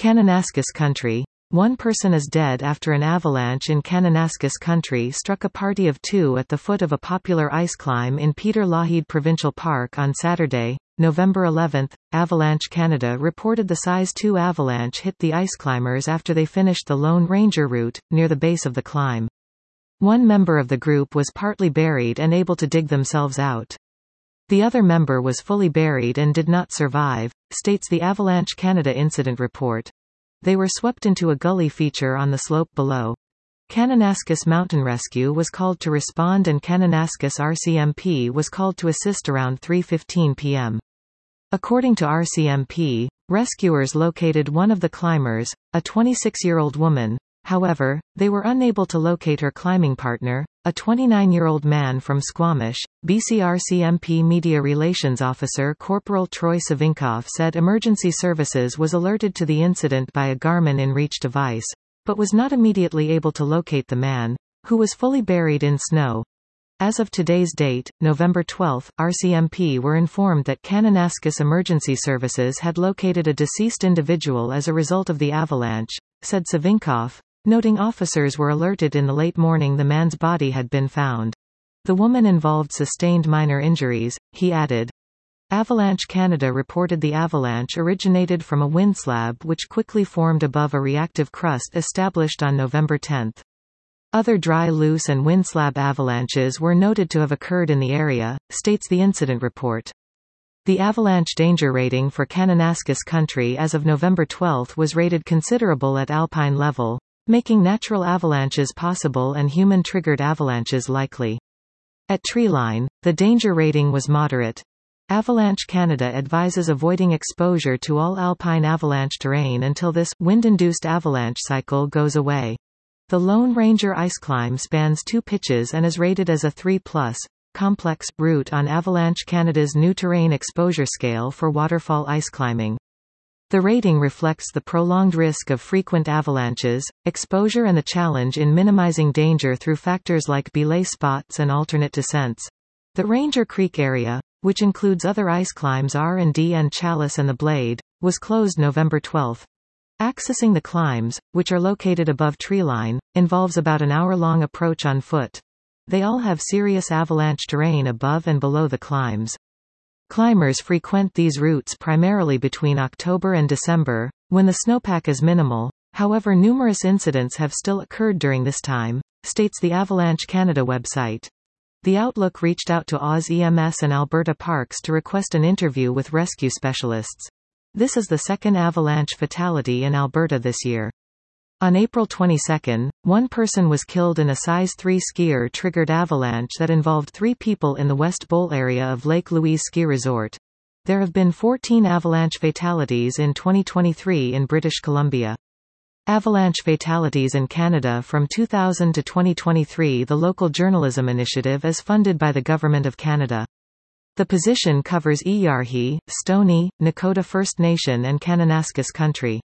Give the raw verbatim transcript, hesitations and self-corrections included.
Kananaskis Country. One person is dead after an avalanche in Kananaskis Country struck a party of two at the foot of a popular ice climb in Peter Lougheed Provincial Park on Saturday, November eleventh. Avalanche Canada reported the size two avalanche hit the ice climbers after they finished the Lone Ranger route, near the base of the climb. One member of the group was partly buried and able to dig themselves out. The other member was fully buried and did not survive, states the Avalanche Canada incident report. They were swept into a gully feature on the slope below. Kananaskis Mountain Rescue was called to respond and Kananaskis R C M P was called to assist around three fifteen p m According to R C M P, rescuers located one of the climbers, a twenty-six-year-old woman. However, they were unable to locate her climbing partner, a twenty-nine-year-old man from Squamish. B C R C M P Media Relations Officer Corporal Troy Savinkoff said emergency services was alerted to the incident by a Garmin InReach device, but was not immediately able to locate the man, who was fully buried in snow. As of today's date, November twelfth, R C M P were informed that Kananaskis Emergency Services had located a deceased individual as a result of the avalanche, said Savinkoff, noting officers were alerted in the late morning the man's body had been found. The woman involved sustained minor injuries, he added. Avalanche Canada reported the avalanche originated from a wind slab which quickly formed above a reactive crust established on November tenth. Other dry loose and wind slab avalanches were noted to have occurred in the area, states the incident report. The avalanche danger rating for Kananaskis Country as of November twelfth was rated considerable at alpine level, making natural avalanches possible and human-triggered avalanches likely. At treeline, the danger rating was moderate. Avalanche Canada advises avoiding exposure to all alpine avalanche terrain until this wind-induced avalanche cycle goes away. The Lone Ranger ice climb spans two pitches and is rated as a three plus complex route on Avalanche Canada's new terrain exposure scale for waterfall ice climbing. The rating reflects the prolonged risk of frequent avalanches, exposure and the challenge in minimizing danger through factors like belay spots and alternate descents. The Ranger Creek area, which includes other ice climbs R and D and Chalice and the Blade, was closed November twelfth. Accessing the climbs, which are located above treeline, involves about an hour-long approach on foot. They all have serious avalanche terrain above and below the climbs. Climbers frequent these routes primarily between October and December, when the snowpack is minimal. However, numerous incidents have still occurred during this time, states the Avalanche Canada website. The Outlook reached out to Oz E M S and Alberta Parks to request an interview with rescue specialists. This is the second avalanche fatality in Alberta this year. On April twenty-second, one person was killed in a size three skier-triggered avalanche that involved three people in the West Bowl area of Lake Louise Ski Resort. There have been fourteen avalanche fatalities in twenty twenty-three in British Columbia. Avalanche fatalities in Canada from two thousand to twenty twenty-three. The Local Journalism Initiative is funded by the Government of Canada. The position covers Eyarhee, Stoney, Nakota First Nation and Kananaskis Country.